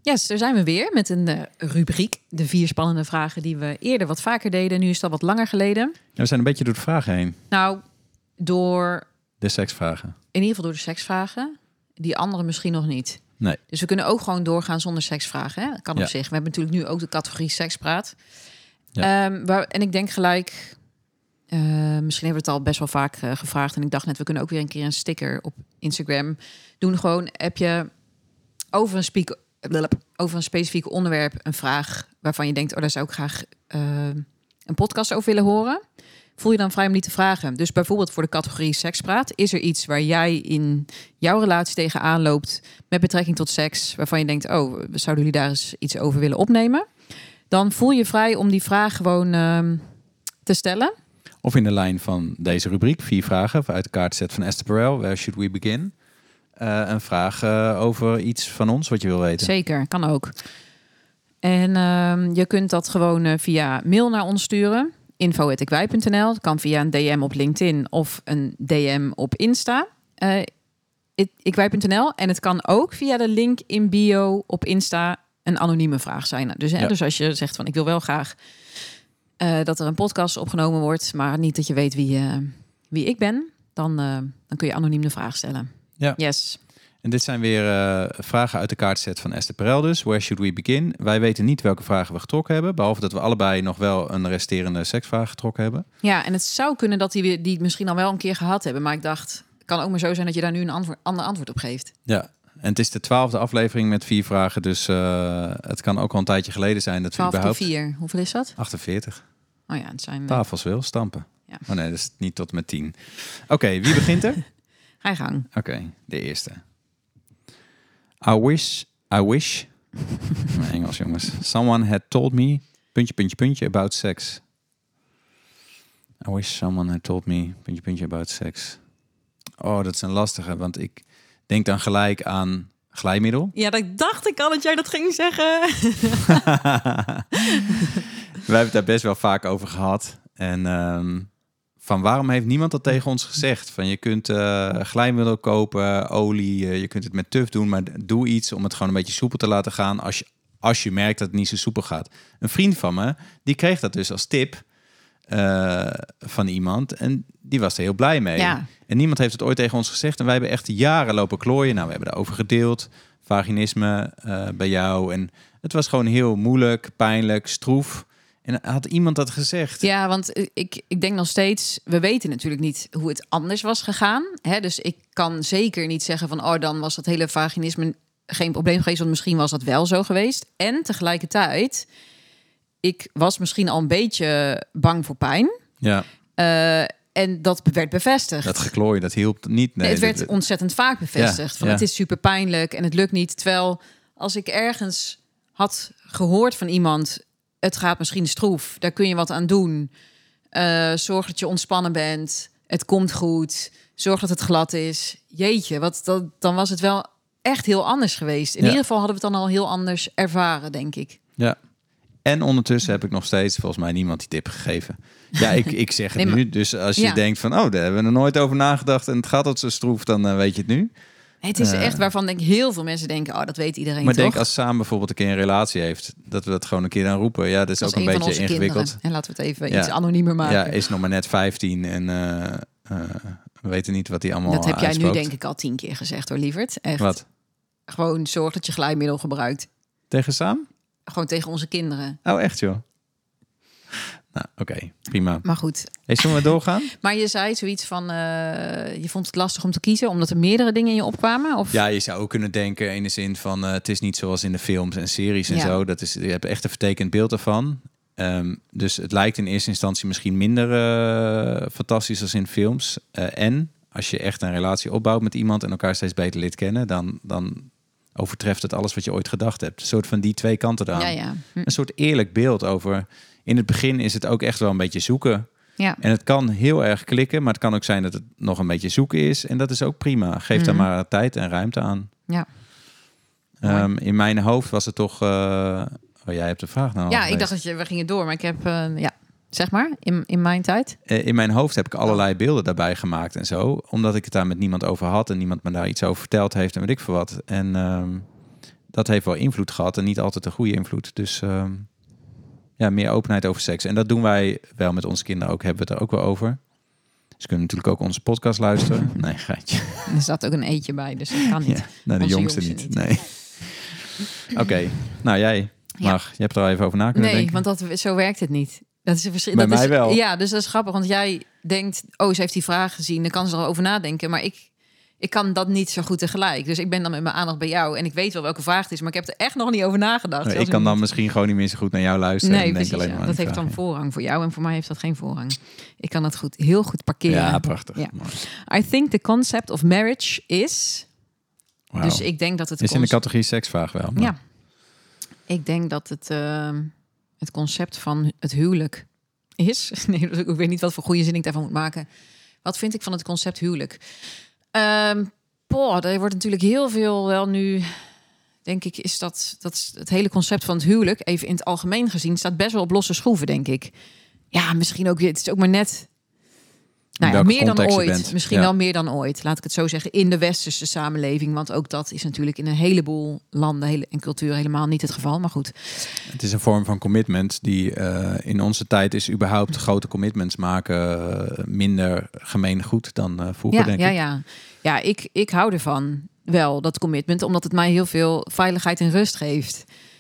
Yes, daar zijn we weer met een rubriek. De 4 spannende vragen die we eerder wat vaker deden. Nu is dat wat langer geleden. Ja, we zijn een beetje door de vragen heen. Nou, door... De seksvragen. In ieder geval door de seksvragen. Die andere misschien nog niet. Nee. Dus we kunnen ook gewoon doorgaan zonder seksvragen. Hè? Dat kan op Ja. zich. We hebben natuurlijk nu ook de categorie sekspraat. Ja. En ik denk gelijk... misschien hebben we het al best wel vaak gevraagd. En ik dacht net, we kunnen ook weer een keer een sticker op Instagram doen. Gewoon, heb je over een specifiek onderwerp een vraag waarvan je denkt, daar zou ik graag een podcast over willen horen. Voel je dan vrij om die te vragen. Dus bijvoorbeeld voor de categorie sekspraat. Is er iets waar jij in jouw relatie tegenaan loopt met betrekking tot seks, waarvan je denkt, zouden jullie daar eens iets over willen opnemen? Dan voel je vrij om die vraag gewoon te stellen. Of in de lijn van deze rubriek, 4 vragen uit de kaartset van Esther Perel. Where should we begin? Een vraag over iets van ons wat je wil weten. Zeker, kan ook. En je kunt dat gewoon via mail naar ons sturen. info@ikwij.nl. Het kan via een DM op LinkedIn of een DM op Insta. ikwij.nl. En het kan ook via de link in bio op Insta een anonieme vraag zijn. Dus als je zegt van ik wil wel graag dat er een podcast opgenomen wordt, maar niet dat je weet wie ik ben, dan kun je anoniem de vraag stellen. Ja. Yes. En dit zijn weer vragen uit de kaartset van Esther Perel dus. Where should we begin? Wij weten niet welke vragen we getrokken hebben. Behalve dat we allebei nog wel een resterende seksvraag getrokken hebben. Ja, en het zou kunnen dat die het misschien al wel een keer gehad hebben. Maar ik dacht, het kan ook maar zo zijn dat je daar nu een ander antwoord op geeft. Ja, en het is de 12e aflevering met 4 vragen. Dus het kan ook al een tijdje geleden zijn dat we 12 überhaupt... keer 4. Hoeveel is dat? 48. Oh ja, het zijn... Tafels wil stampen. Ja. Oh nee, dat is niet tot met 10. Oké, wie begint er? Ga je gang. Oké, de eerste. I wish... Mijn Engels, jongens. Someone had told me... ... about sex. I wish someone had told me... ... about sex. Oh, dat is een lastige, want ik denk dan gelijk aan glijmiddel. Ja, dat dacht ik al dat jij dat ging zeggen. We hebben het daar best wel vaak over gehad. En van waarom heeft niemand dat tegen ons gezegd? Van je kunt glijmiddel kopen, olie, je kunt het met tuf doen, maar doe iets om het gewoon een beetje soepel te laten gaan als je merkt dat het niet zo soepel gaat. Een vriend van me, die kreeg dat dus als tip van iemand en die was er heel blij mee. Ja. En niemand heeft het ooit tegen ons gezegd en wij hebben echt jaren lopen klooien. Nou, we hebben daarover gedeeld, vaginisme bij jou en het was gewoon heel moeilijk, pijnlijk, stroef. En had iemand dat gezegd? Ja, want ik denk nog steeds... We weten natuurlijk niet hoe het anders was gegaan. Hè? Dus ik kan zeker niet zeggen van... dan was dat hele vaginisme geen probleem geweest. Want misschien was dat wel zo geweest. En tegelijkertijd... Ik was misschien al een beetje bang voor pijn. Ja. En dat werd bevestigd. Dat geklooien, dat hielp niet. Nee, het werd ontzettend vaak bevestigd. Het is super pijnlijk en het lukt niet. Terwijl als ik ergens had gehoord van iemand... Het gaat misschien stroef, daar kun je wat aan doen. Zorg dat je ontspannen bent. Het komt goed. Zorg dat het glad is. Jeetje, dan was het wel echt heel anders geweest. In ieder geval hadden we het dan al heel anders ervaren, denk ik. Ja. En ondertussen heb ik nog steeds volgens mij niemand die tip gegeven. Ja, ik zeg het nu. Dus als je denkt van, daar hebben we er nooit over nagedacht... en het gaat tot zo stroef, dan weet je het nu. Het is echt waarvan denk heel veel mensen denken... dat weet iedereen maar toch? denk als samen bijvoorbeeld een keer een relatie heeft... dat we dat gewoon een keer dan roepen. Ja, dat is ook een beetje ingewikkeld. Kinderen. En laten we het even iets anoniemer maken. Ja, is nog maar net 15 en we weten niet wat hij allemaal Dat heb jij uitspookt. nu denk ik al 10 keer gezegd hoor, lieverd. Echt. Wat? Gewoon zorg dat je glijmiddel gebruikt. Tegen Saam? Gewoon tegen onze kinderen. Oh, echt joh? Nou, oké, prima. Maar goed. Hey, zullen we doorgaan? Maar je zei zoiets van, je vond het lastig om te kiezen... omdat er meerdere dingen in je opkwamen? Of? Ja, je zou ook kunnen denken in de zin van... het is niet zoals in de films en series en zo. Je hebt echt een vertekend beeld ervan. Dus het lijkt in eerste instantie misschien minder fantastisch als in films. En als je echt een relatie opbouwt met iemand... en elkaar steeds beter leert kennen... dan overtreft het alles wat je ooit gedacht hebt. Een soort van die twee kanten eraan. Ja. Een soort eerlijk beeld over... In het begin is het ook echt wel een beetje zoeken. Ja. En het kan heel erg klikken, maar het kan ook zijn dat het nog een beetje zoeken is. En dat is ook prima. Geef daar maar tijd en ruimte aan. Ja. In mijn hoofd was het toch... jij hebt de vraag nou. Ja, ik dacht dat we gingen door, maar ik heb... zeg maar, in mijn tijd. In mijn hoofd heb ik allerlei beelden daarbij gemaakt en zo. Omdat ik het daar met niemand over had en niemand me daar iets over verteld heeft en weet ik veel wat. En dat heeft wel invloed gehad en niet altijd een goede invloed. Dus meer openheid over seks. En dat doen wij wel met onze kinderen ook. Hebben we het er ook wel over. Ze kunnen natuurlijk ook onze podcast luisteren. Nee, geitje. Er zat ook een eetje bij, dus dat kan niet. Ja, de jongste niet. Nee. Oké, nou jij mag. Je hebt er al even over na kunnen denken. Nee, want zo werkt het niet. Dat is een verschil. Bij mij wel. Ja, dus dat is grappig, want jij denkt, ze heeft die vraag gezien, dan kan ze erover nadenken, maar ik kan dat niet zo goed tegelijk. Dus ik ben dan met mijn aandacht bij jou en ik weet wel welke vraag het is, maar ik heb er echt nog niet over nagedacht. Nee, ik kan dan misschien gewoon niet meer zo goed naar jou luisteren. Nee, en precies, alleen maar dat heeft dan voorrang voor jou en voor mij heeft dat geen voorrang. Ik kan het heel goed parkeren. Ja, prachtig. Ja. I think the concept of marriage is... Wow. Dus ik denk dat het... Is in de categorie seksvraag wel. Maar... Ja. Ik denk dat het concept van het huwelijk is... Nee, ik weet niet wat voor goede zin ik daarvan moet maken. Wat vind ik van het concept huwelijk? Er wordt natuurlijk heel veel wel nu... Denk ik, is dat het hele concept van het huwelijk... even in het algemeen gezien... staat best wel op losse schroeven, denk ik. Ja, misschien ook... Het is ook maar net... meer dan ooit. Misschien wel meer dan ooit. Laat ik het zo zeggen. In de westerse samenleving. Want ook dat is natuurlijk in een heleboel landen en culturen helemaal niet het geval. Maar goed. Het is een vorm van commitment die in onze tijd is überhaupt grote commitments maken minder gemeen goed dan vroeger, denk ik. Ja, ik hou ervan. Wel, dat commitment. Omdat het mij heel veel veiligheid en rust geeft.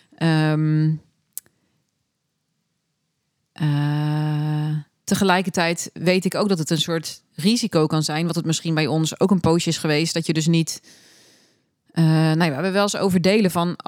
Tegelijkertijd weet ik ook dat het een soort risico kan zijn. Wat het misschien bij ons ook een poosje is geweest. Dat je dus niet... we hebben wel eens over delen van...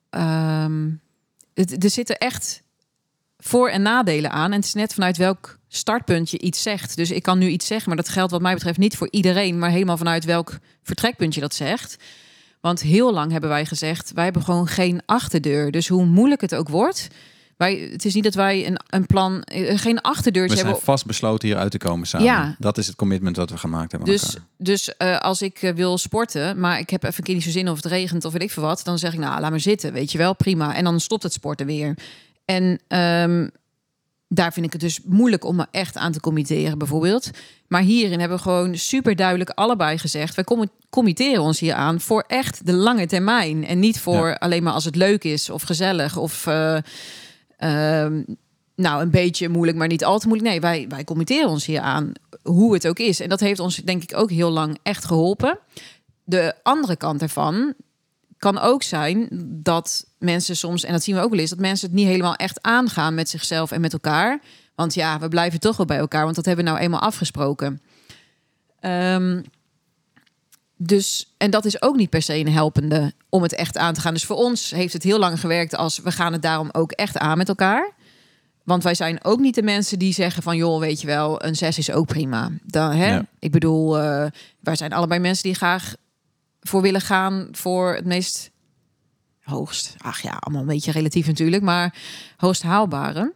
er zitten echt voor- en nadelen aan. En het is net vanuit welk startpunt je iets zegt. Dus ik kan nu iets zeggen, maar dat geldt wat mij betreft niet voor iedereen. Maar helemaal vanuit welk vertrekpunt je dat zegt. Want heel lang hebben wij gezegd... wij hebben gewoon geen achterdeur. Dus hoe moeilijk het ook wordt... Het is niet dat wij een plan, geen achterdeurtje hebben. We zijn vast besloten hier uit te komen samen. Ja. Dat is het commitment dat we gemaakt hebben. Dus als ik wil sporten, maar ik heb even een keer niet zo zin of het regent of weet ik veel wat, dan zeg ik laat maar zitten, weet je wel, prima. En dan stopt het sporten weer. En daar vind ik het dus moeilijk om me echt aan te committeren, bijvoorbeeld. Maar hierin hebben we gewoon super duidelijk allebei gezegd, wij committeren ons hier aan voor echt de lange termijn en niet voor alleen maar als het leuk is of gezellig of een beetje moeilijk, maar niet al te moeilijk. Nee, wij committeren ons hier aan hoe het ook is. En dat heeft ons denk ik ook heel lang echt geholpen. De andere kant ervan kan ook zijn dat mensen soms, en dat zien we ook wel eens, dat mensen het niet helemaal echt aangaan met zichzelf en met elkaar. Want ja, we blijven toch wel bij elkaar, want dat hebben we nou eenmaal afgesproken. Dus, en dat is ook niet per se een helpende om het echt aan te gaan. Dus voor ons heeft het heel lang gewerkt als we gaan het daarom ook echt aan met elkaar. Want wij zijn ook niet de mensen die zeggen van joh, weet je wel, een 6 is ook prima. Ja. Ik bedoel, wij zijn allebei mensen die graag voor willen gaan voor het meest hoogst. Ach ja, allemaal een beetje relatief natuurlijk, maar hoogst haalbare.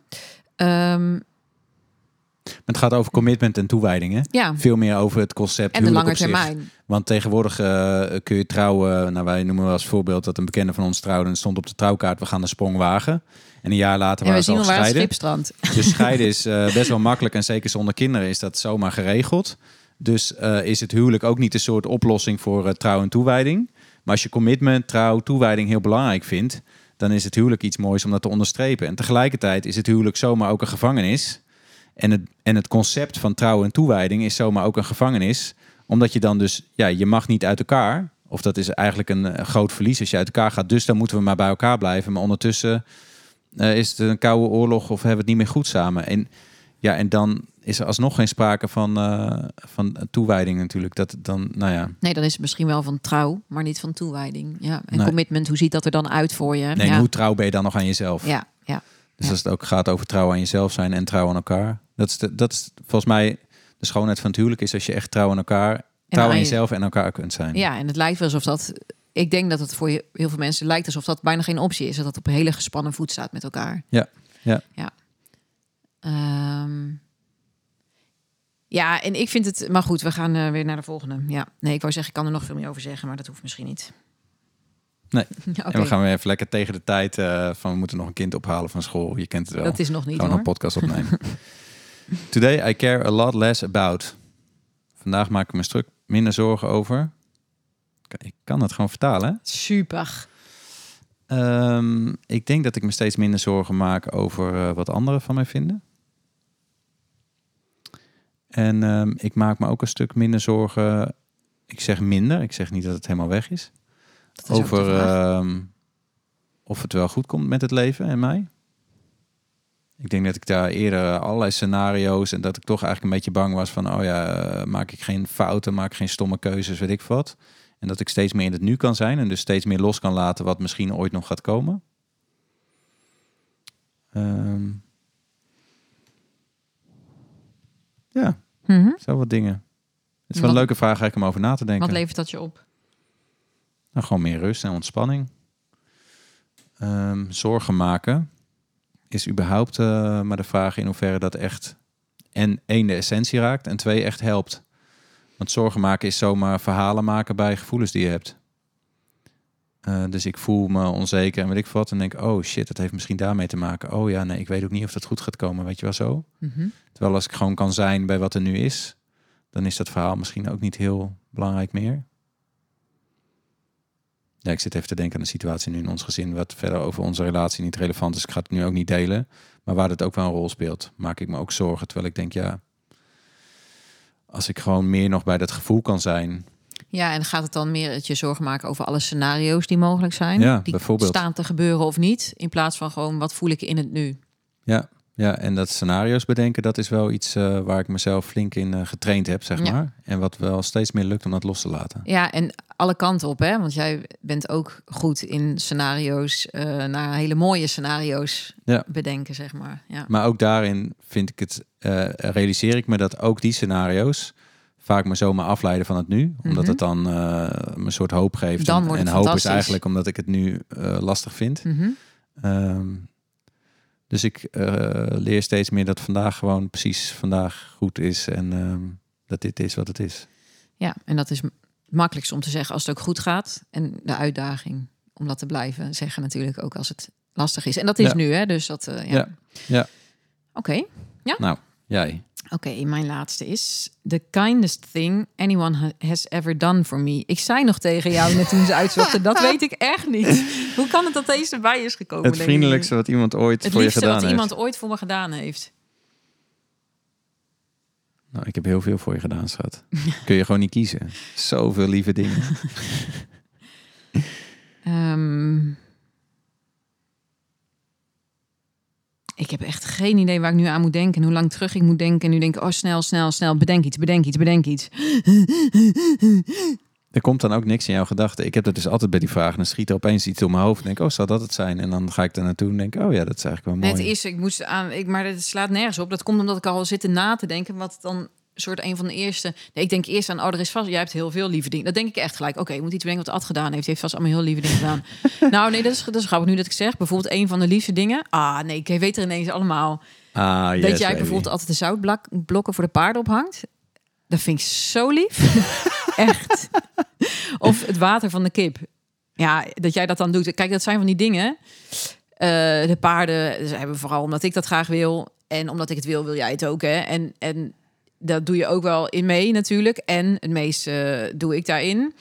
Het gaat over commitment en toewijdingen. Ja. Veel meer over het concept en de lange termijn. Want tegenwoordig kun je trouwen. Wij noemen wel als voorbeeld dat een bekende van ons trouwde en stond op de trouwkaart: we gaan de sprong wagen. En een jaar later waren ze al gescheiden. Dus scheiden is best wel makkelijk en zeker zonder kinderen is dat zomaar geregeld. Dus is het huwelijk ook niet een soort oplossing voor trouw en toewijding. Maar als je commitment, trouw, toewijding heel belangrijk vindt, dan is het huwelijk iets moois om dat te onderstrepen. En tegelijkertijd is het huwelijk zomaar ook een gevangenis. En het concept van trouw en toewijding is zomaar ook een gevangenis. Omdat je dan dus, je mag niet uit elkaar. Of dat is eigenlijk een groot verlies als je uit elkaar gaat. Dus dan moeten we maar bij elkaar blijven. Maar ondertussen is het een koude oorlog of hebben we het niet meer goed samen. En dan is er alsnog geen sprake van toewijding natuurlijk. Nee, dan is het misschien wel van trouw, maar niet van toewijding. Ja. En commitment, hoe ziet dat er dan uit voor je? Nee, hoe trouw ben je dan nog aan jezelf? Ja. Dus als het ook gaat over trouw aan jezelf zijn en trouw aan elkaar. Dat is volgens mij de schoonheid van het huwelijk is als je echt trouw aan elkaar, trouw aan jezelf en elkaar kunt zijn. Ja, en het lijkt wel alsof dat, ik denk dat het voor heel veel mensen lijkt alsof dat bijna geen optie is. Dat het op een hele gespannen voet staat met elkaar. Ja. Ja, en ik vind het, maar goed, we gaan weer naar de volgende. Ja, nee, ik wou zeggen, ik kan er nog veel meer over zeggen, maar dat hoeft misschien niet. Nee, okay. En we gaan weer even lekker tegen de tijd van we moeten nog een kind ophalen van school. Je kent het wel. Dat is nog niet, gewoon een podcast opnemen. Today I care a lot less about. Vandaag maak ik me een stuk minder zorgen over. Ik kan het gewoon vertalen. Super. Ik denk dat ik me steeds minder zorgen maak over wat anderen van mij vinden. En ik maak me ook een stuk minder zorgen. Ik zeg minder. Ik zeg niet dat het helemaal weg is. Dat is Over of het wel goed komt met het leven en mij. Ik denk dat ik daar eerder allerlei scenario's... en dat ik toch eigenlijk een beetje bang was van... maak ik geen fouten, maak ik geen stomme keuzes, weet ik wat. En dat ik steeds meer in het nu kan zijn... en dus steeds meer los kan laten wat misschien ooit nog gaat komen. Ja, zo wat dingen. Het is wel een leuke vraag eigenlijk om over na te denken. Wat levert dat je op? Nou, gewoon meer rust en ontspanning. Zorgen maken is überhaupt maar de vraag in hoeverre dat echt en 1 de essentie raakt en 2 echt helpt. Want zorgen maken is zomaar verhalen maken bij gevoelens die je hebt. Dus ik voel me onzeker en weet ik wat en denk, oh shit, dat heeft misschien daarmee te maken. Oh ja, nee, ik weet ook niet of dat goed gaat komen, weet je wel zo. Terwijl als ik gewoon kan zijn bij wat er nu is, dan is dat verhaal misschien ook niet heel belangrijk meer. Ja, ik zit even te denken aan de situatie nu in ons gezin, wat verder over onze relatie niet relevant is. Ik ga het nu ook niet delen, maar waar het ook wel een rol speelt, maak ik me ook zorgen. Terwijl ik denk, ja, als ik gewoon meer nog bij dat gevoel kan zijn. Ja, en gaat het dan meer dat je zorgen maken over alle scenario's die mogelijk zijn? Ja, die bijvoorbeeld staan te gebeuren of niet, in plaats van gewoon wat voel ik in het nu? Ja, en dat scenario's bedenken, dat is wel iets waar ik mezelf flink in getraind heb, zeg maar. En wat wel steeds meer lukt om dat los te laten. Ja, en alle kanten op, hè? Want jij bent ook goed in scenario's, naar hele mooie scenario's bedenken, zeg maar. Ja. Maar ook daarin vind ik het, realiseer ik me dat ook die scenario's vaak me zomaar afleiden van het nu. Omdat het dan me een soort hoop geeft. Dan wordt het en hoop is fantastisch. eigenlijk omdat ik het nu lastig vind. Dus ik leer steeds meer dat vandaag gewoon precies vandaag goed is. En dat dit is wat het is. Ja, en dat is het makkelijkste om te zeggen als het ook goed gaat. En de uitdaging om dat te blijven zeggen natuurlijk ook als het lastig is. En dat is nu, hè? Dus dat, Ja. Oké. Ja. Nou, jij. Oké, mijn laatste is... The kindest thing anyone has ever done for me. Ik zei nog tegen jou net toen ze uitzochten... dat weet ik echt niet. Hoe kan het dat deze erbij is gekomen? Het vriendelijkste wat iemand ooit voor je gedaan heeft. Het liefste wat iemand ooit voor me gedaan heeft. Nou, ik heb heel veel voor je gedaan, schat. Kun je gewoon niet kiezen. Zoveel lieve dingen. Ik heb echt geen idee waar ik nu aan moet denken. En hoe lang terug ik moet denken. En nu denk ik, oh snel. Bedenk iets. Er komt dan ook niks in jouw gedachten. Ik heb dat dus altijd bij die vraag. En dan schiet er opeens iets door mijn hoofd. En denk, oh, zal dat het zijn? En dan ga ik daar naartoe en denk, oh ja, dat is eigenlijk wel mooi. Het is, ik moest maar het slaat nergens op. Dat komt omdat ik al zit na te denken. Wat dan soort een van de eerste... Nee, ik denk eerst aan, er is vast... Jij hebt heel veel lieve dingen. Dat denk ik echt gelijk. Oké, je moet iets bedenken wat Ad gedaan heeft. Hij heeft vast allemaal heel lieve dingen gedaan. Nou, nee, dat is grappig nu dat ik zeg. Bijvoorbeeld een van de liefste dingen. Nee, ik weet er ineens allemaal. Yes, dat jij baby. bijvoorbeeld altijd de zoutblokken voor de paarden ophangt. Dat vind ik zo lief. Echt. Of het water van de kip. Ja, dat jij dat dan doet. Kijk, dat zijn van die dingen. De paarden ze hebben vooral omdat ik dat graag wil. En omdat ik het wil jij het ook. Hè? En dat doe je ook wel in mee natuurlijk. En het meeste doe ik daarin.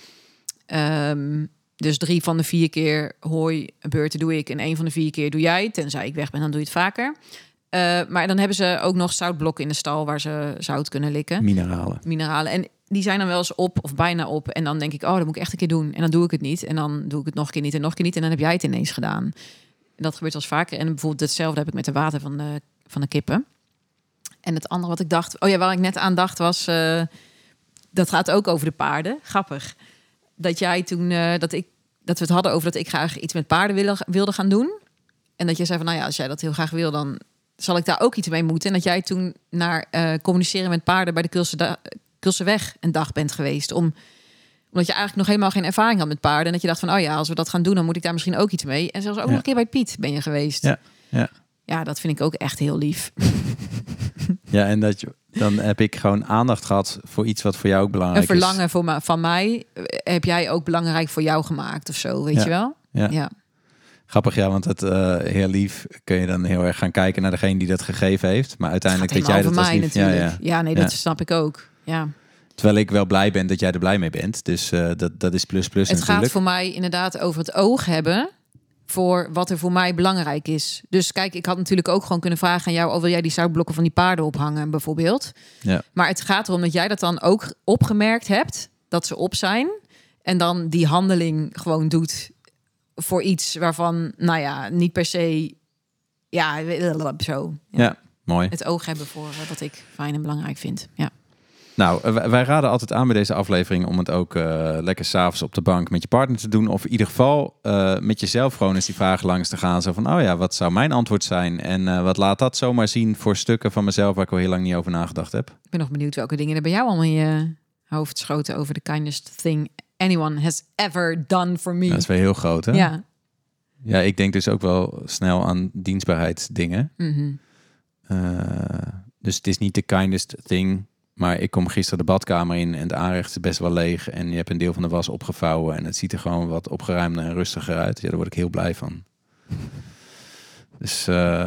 Dus 3 van de 4 keer hooibeurten doe ik. En 1 van de 4 keer doe jij. Tenzij ik weg ben, dan doe je het vaker. Maar dan hebben ze ook nog zoutblokken in de stal... waar ze zout kunnen likken. Mineralen. En die zijn dan wel eens op of bijna op. En dan denk ik, dat moet ik echt een keer doen. En dan doe ik het niet. En dan doe ik het nog een keer niet en nog een keer niet. En dan heb jij het ineens gedaan. En dat gebeurt wel eens vaker. En bijvoorbeeld hetzelfde heb ik met de water van de kippen. En het andere wat ik dacht... waar ik net aan dacht was... dat gaat ook over de paarden. Grappig. Dat jij toen... dat we het hadden over dat ik graag iets met paarden wilde gaan doen. En dat jij zei van... als jij dat heel graag wil, dan zal ik daar ook iets mee moeten. En dat jij toen naar communiceren met paarden... bij de Kulseweg een dag bent geweest. Omdat je eigenlijk nog helemaal geen ervaring had met paarden. En dat je dacht van... als we dat gaan doen, dan moet ik daar misschien ook iets mee. En zelfs ook nog een keer bij Piet ben je geweest. Ja, dat vind ik ook echt heel lief. Ja, en dan heb ik gewoon aandacht gehad voor iets wat voor jou ook belangrijk is. Een verlangen van mij heb jij ook belangrijk voor jou gemaakt of zo, weet je wel? Ja. Grappig, want het heel lief kun je dan heel erg gaan kijken naar degene die dat gegeven heeft. Maar uiteindelijk dat jij dat als lief... Dat snap ik ook. Ja. Terwijl ik wel blij ben dat jij er blij mee bent. Dus dat is plus het natuurlijk. gaat voor mij inderdaad over het oog hebben... voor wat er voor mij belangrijk is. Dus kijk, ik had natuurlijk ook gewoon kunnen vragen aan jou... wil jij die zoutblokken van die paarden ophangen bijvoorbeeld? Ja. Maar het gaat erom dat jij dat dan ook opgemerkt hebt... dat ze op zijn... en dan die handeling gewoon doet... voor iets waarvan, nou ja, niet per se... ja, zo. Ja, mooi. Het oog hebben voor wat ik fijn en belangrijk vind. Ja. Nou, wij raden altijd aan bij deze aflevering om het ook lekker 's avonds op de bank met je partner te doen. Of in ieder geval met jezelf gewoon eens die vragen langs te gaan. Zo van, oh ja, wat zou mijn antwoord zijn? En wat laat dat zomaar zien voor stukken van mezelf waar ik al heel lang niet over nagedacht heb? Ik ben nog benieuwd welke dingen er bij jou allemaal in je hoofd schoten over the kindest thing anyone has ever done for me. Dat is weer heel groot, hè? Ja. Ja, ik denk dus ook wel snel aan dienstbaarheidsdingen. Mhm. Dus het is niet de kindest thing... Maar ik kom gisteren de badkamer in en het aanrecht is best wel leeg. En je hebt een deel van de was opgevouwen. En het ziet er gewoon wat opgeruimder en rustiger uit. Ja, daar word ik heel blij van. Dus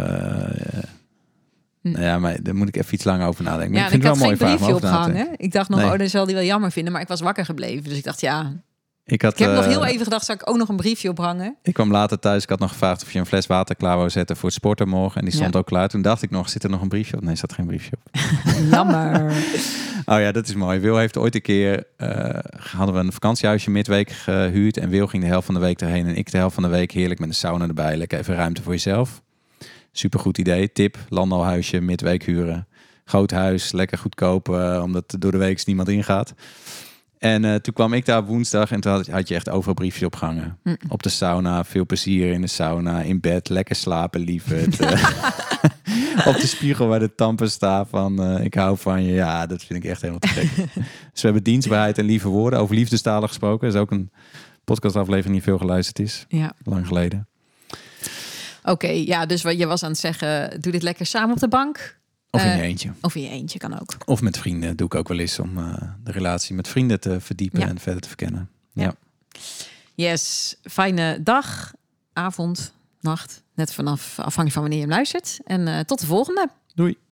nou ja, maar daar moet ik even iets langer over nadenken. Maar Ja, ik vind ik het wel had mooi geen vraag om briefje over na te opgehangen. Ik dacht nog, Nee. dat zal die wel jammer vinden. Maar ik was wakker gebleven. Dus ik dacht, ja... Ik Ik heb nog heel even gedacht, zou ik ook nog een briefje ophangen? Ik kwam later thuis. Ik had nog gevraagd of je een fles water klaar wou zetten voor het sporten morgen. En die stond ook klaar. Toen dacht ik nog, zit er nog een briefje op? Nee, er zat geen briefje op. Jammer. Oh ja, dat is mooi. Wil heeft ooit een keer... hadden we een vakantiehuisje midweek gehuurd. En Wil ging de helft van de week erheen. En ik de helft van de week heerlijk met een sauna erbij. Lekker even ruimte voor jezelf. Supergoed idee. Tip, landalhuisje, midweek huren. Groot huis, lekker goedkoop. Omdat door de week niemand ingaat. En toen kwam ik daar op woensdag en toen had je echt overal briefjes opgehangen. Op de sauna, veel plezier in de sauna, in bed, lekker slapen, lieverd. Op de spiegel waar de tampen staan van ik hou van je. Ja, dat vind ik echt helemaal te gek. Dus we hebben dienstbaarheid en lieve woorden. Over liefdestalen gesproken. Dat is ook een podcastaflevering die veel geluisterd is. Ja. Lang geleden. Oké, ja, dus wat je was aan het zeggen, doe dit lekker samen op de bank. Of in je eentje. Of in je eentje kan ook. Of met vrienden doe ik ook wel eens om de relatie met vrienden te verdiepen en verder te verkennen. Ja. Yes, fijne dag, avond, nacht. Net vanaf afhankelijk van wanneer je hem luistert. En tot de volgende. Doei.